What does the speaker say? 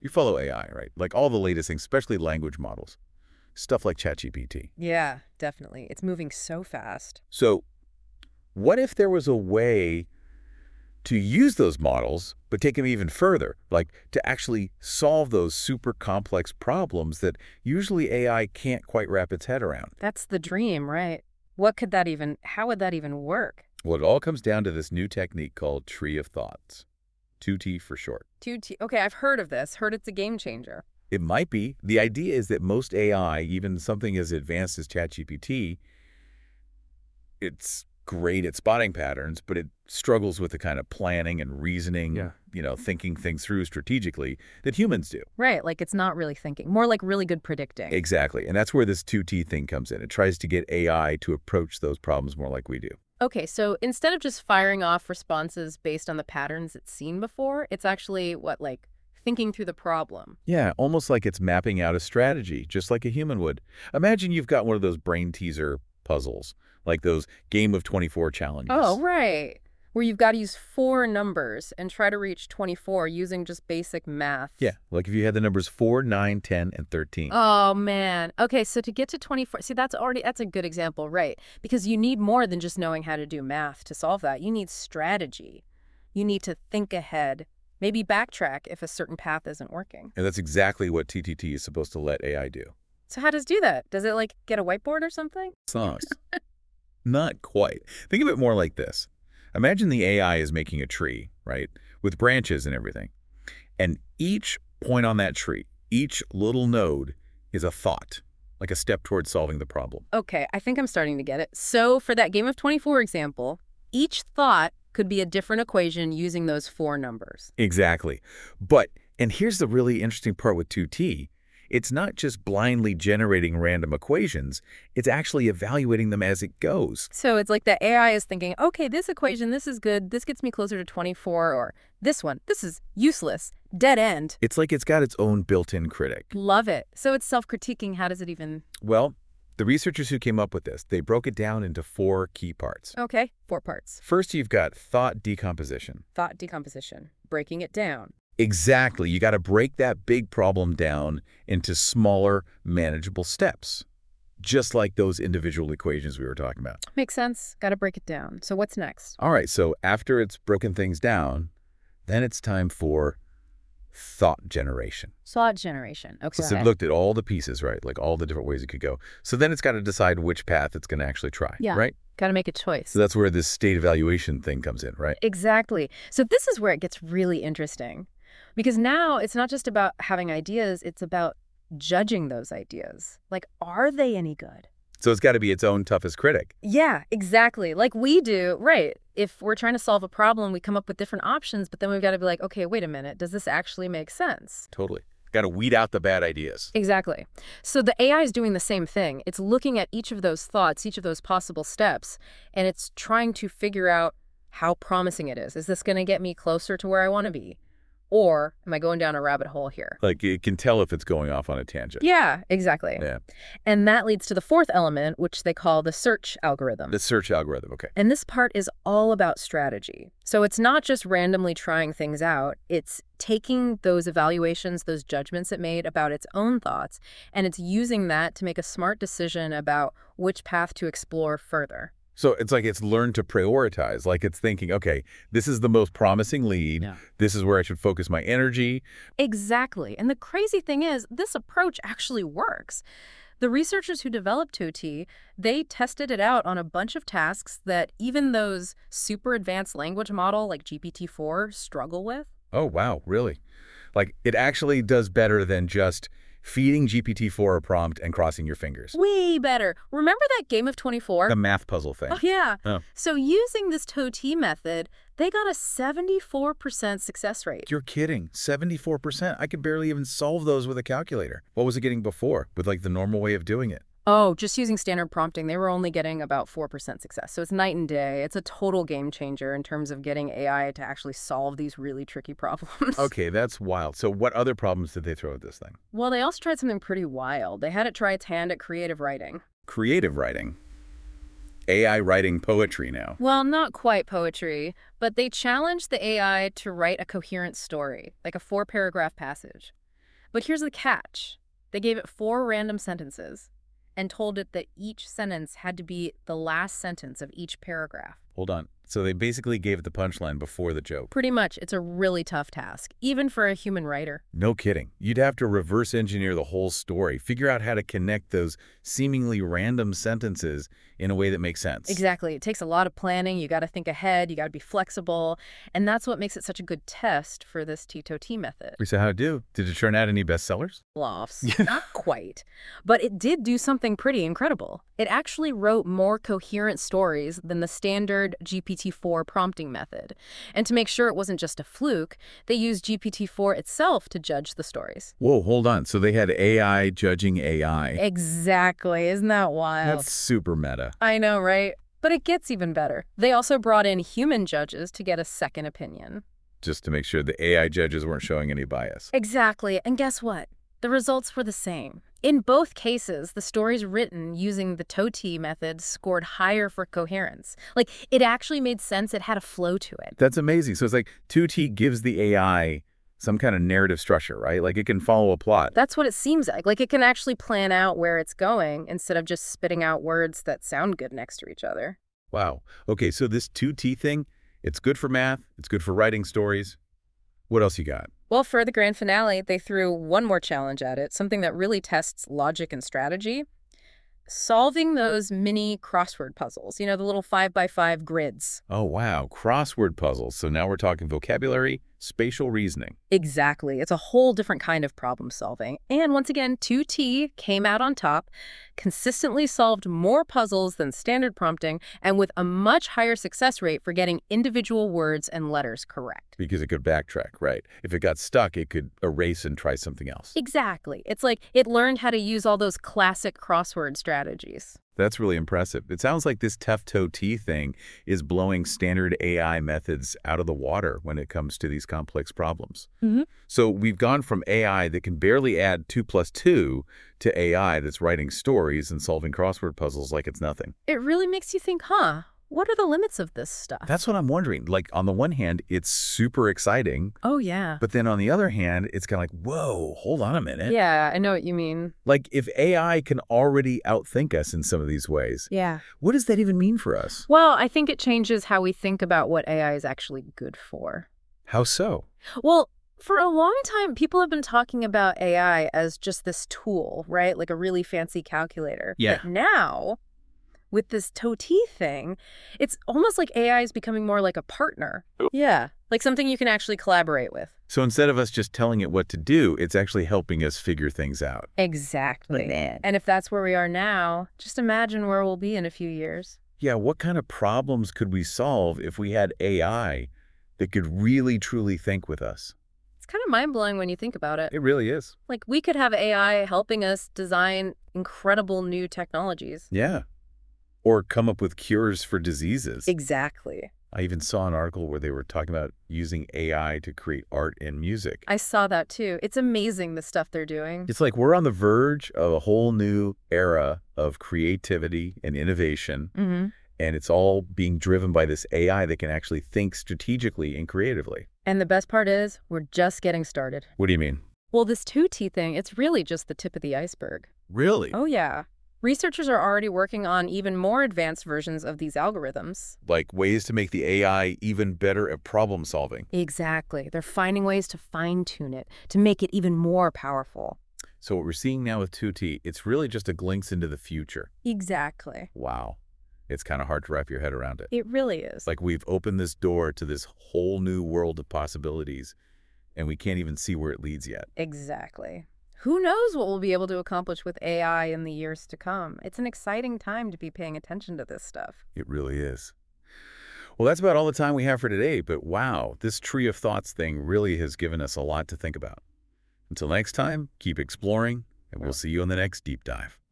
You follow AI, right? Like all the latest things, especially language models, stuff like ChatGPT. Yeah, definitely. It's moving so fast. So what if there was a way to use those models, but take them even further, like to actually solve those super complex problems that usually AI can't quite wrap its head around? That's the dream, right? How would that even work? Well, it all comes down to this new technique called tree of thoughts, 2T for short. Okay, I've heard of this. Heard it's a game changer. It might be. The idea is that most AI, even something as advanced as ChatGPT, it's great at spotting patterns, but it struggles with the kind of planning and reasoning, Yeah. thinking things through strategically that humans do. Right, like it's not really thinking. More like really good predicting. Exactly. And that's where this 2T thing comes in. It tries to get AI to approach those problems more like we do. Okay, so instead of just firing off responses based on the patterns it's seen before, it's actually like thinking through the problem. Yeah, almost like it's mapping out a strategy, just like a human would. Imagine you've got one of those brain teaser puzzles, like those Game of 24 challenges. Oh, right. Where you've got to use 4 numbers and try to reach 24 using just basic math. Yeah, like if you had the numbers 4, 9, 10, and 13. Oh, man. Okay, so to get to 24, see, that's a good example, right? Because you need more than just knowing how to do math to solve that. You need strategy. You need to think ahead, maybe backtrack if a certain path isn't working. And that's exactly what TTT is supposed to let AI do. So how does it do that? Does it like get a whiteboard or something? Songs. Not quite. Think of it more like this. Imagine the AI is making a tree, right, with branches and everything. And each point on that tree, each little node is a thought, like a step towards solving the problem. Okay, I think I'm starting to get it. So for that Game of 24 example, each thought could be a different equation using those 4 numbers. Exactly. And here's the really interesting part with 2T. It's not just blindly generating random equations. It's actually evaluating them as it goes. So it's like the AI is thinking, okay, this equation, this is good. This gets me closer to 24, or this one, this is useless, dead end. It's like it's got its own built-in critic. Love it. So it's self-critiquing. How does it even... Well, the researchers who came up with this, they broke it down into 4 key parts. Okay, 4 parts. First, you've got thought decomposition. Thought decomposition, breaking it down. Exactly. You got to break that big problem down into smaller, manageable steps, just like those individual equations we were talking about. Makes sense. Got to break it down. So what's next? All right, so after it's broken things down, then it's time for thought generation. Thought generation. Okay. So it looked at all the pieces, right? Like all the different ways it could go. So then it's got to decide which path it's going to actually try, Yeah. right? Got to make a choice. So that's where this state evaluation thing comes in, right? Exactly. So this is where it gets really interesting. Because now it's not just about having ideas, it's about judging those ideas. Like, are they any good? So it's got to be its own toughest critic. Yeah, exactly. Like we do, right. If we're trying to solve a problem, we come up with different options, but then we've got to be like, okay, wait a minute, does this actually make sense? Totally. Got to weed out the bad ideas. Exactly. So the AI is doing the same thing. It's looking at each of those thoughts, each of those possible steps, and it's trying to figure out how promising it is. Is this going to get me closer to where I want to be? Or am I going down a rabbit hole here? Like it can tell if it's going off on a tangent. Yeah, exactly. Yeah. And that leads to the 4th element, which they call the search algorithm. The search algorithm, okay. And this part is all about strategy. So it's not just randomly trying things out. It's taking those evaluations, those judgments it made about its own thoughts, and it's using that to make a smart decision about which path to explore further. So it's like it's learned to prioritize. Like it's thinking, okay, this is the most promising lead. Yeah. This is where I should focus my energy. Exactly. And the crazy thing is, this approach actually works. The researchers who developed 2T, they tested it out on a bunch of tasks that even those super advanced language model like GPT-4 struggle with. Oh, wow, really? Like it actually does better than just feeding GPT-4 a prompt and crossing your fingers. Way better. Remember that Game of 24? The math puzzle thing. Oh, yeah. Oh. So using this 2T method, they got a 74% success rate. You're kidding. 74%. I could barely even solve those with a calculator. What was it getting before with like the normal way of doing it? Oh, just using standard prompting, they were only getting about 4% success. So it's night and day. It's a total game changer in terms of getting AI to actually solve these really tricky problems. Okay, that's wild. So what other problems did they throw at this thing? Well, they also tried something pretty wild. They had it try its hand at creative writing. Creative writing. AI writing poetry now. Well, not quite poetry, but they challenged the AI to write a coherent story, like a 4-paragraph passage. But here's the catch. They gave it 4 random sentences and told it that each sentence had to be the last sentence of each paragraph. Hold on. So they basically gave it the punchline before the joke. Pretty much, it's a really tough task, even for a human writer. No kidding. You'd have to reverse engineer the whole story, figure out how to connect those seemingly random sentences in a way that makes sense. Exactly. It takes a lot of planning. You got to think ahead. You got to be flexible. And that's what makes it such a good test for this T2T method. So how'd it do? Did it turn out any bestsellers? Lofts. Not quite. But it did do something pretty incredible. It actually wrote more coherent stories than the standard GPT-4 prompting method. And to make sure it wasn't just a fluke, they used GPT-4 itself to judge the stories. Whoa, hold on. So they had AI judging AI. Exactly. Isn't that wild? That's super meta. I know, right? But it gets even better. They also brought in human judges to get a second opinion. Just to make sure the AI judges weren't showing any bias. Exactly. And guess what? The results were the same. In both cases, the stories written using the TOTI method scored higher for coherence. Like, it actually made sense. It had a flow to it. That's amazing. So it's like 2T gives the AI some kind of narrative structure, right? Like it can follow a plot. That's what it seems like. Like, it can actually plan out where it's going instead of just spitting out words that sound good next to each other. Wow. Okay, so this 2T thing, it's good for math. It's good for writing stories. What else you got? Well, for the grand finale, they threw one more challenge at it, something that really tests logic and strategy. Solving those mini crossword puzzles, you know, the little 5x5 grids. Oh, wow. Crossword puzzles. So now we're talking vocabulary, spatial reasoning. Exactly. It's a whole different kind of problem solving. And once again, 2T came out on top, consistently solved more puzzles than standard prompting, and with a much higher success rate for getting individual words and letters correct. Because it could backtrack, right? If it got stuck, it could erase and try something else. Exactly. It's like it learned how to use all those classic crossword strategies. That's really impressive. It sounds like this T thing is blowing standard AI methods out of the water when it comes to these complex problems. Mm-hmm. So we've gone from AI that can barely add 2 plus 2 to AI that's writing stories and solving crossword puzzles like it's nothing. It really makes you think, huh? What are the limits of this stuff? That's what I'm wondering. Like, on the one hand, it's super exciting. Oh, yeah. But then on the other hand, it's kind of like, whoa, hold on a minute. Yeah, I know what you mean. Like, if AI can already outthink us in some of these ways, Yeah. what does that even mean for us? Well, I think it changes how we think about what AI is actually good for. How so? Well, for a long time, people have been talking about AI as just this tool, right? Like a really fancy calculator. Yeah. But now, with this TOTI thing, it's almost like AI is becoming more like a partner. Yeah, like something you can actually collaborate with. So instead of us just telling it what to do, it's actually helping us figure things out. Exactly. And if that's where we are now, just imagine where we'll be in a few years. Yeah, what kind of problems could we solve if we had AI that could really, truly think with us? It's kind of mind-blowing when you think about it. It really is. Like, we could have AI helping us design incredible new technologies. Yeah. Or come up with cures for diseases. Exactly. I even saw an article where they were talking about using AI to create art and music. I saw that too. It's amazing the stuff they're doing. It's like we're on the verge of a whole new era of creativity and innovation, Mm-hmm. and it's all being driven by this AI that can actually think strategically and creatively. And the best part is, we're just getting started. What do you mean? Well, this 2T thing, it's really just the tip of the iceberg. Really? Oh, yeah. Researchers are already working on even more advanced versions of these algorithms. Like ways to make the AI even better at problem solving. Exactly. They're finding ways to fine-tune it, to make it even more powerful. So what we're seeing now with 2T, it's really just a glimpse into the future. Exactly. Wow. It's kind of hard to wrap your head around it. It really is. Like we've opened this door to this whole new world of possibilities, and we can't even see where it leads yet. Exactly. Who knows what we'll be able to accomplish with AI in the years to come? It's an exciting time to be paying attention to this stuff. It really is. Well, that's about all the time we have for today, but wow, this tree of thoughts thing really has given us a lot to think about. Until next time, keep exploring, and we'll see you on the next deep dive.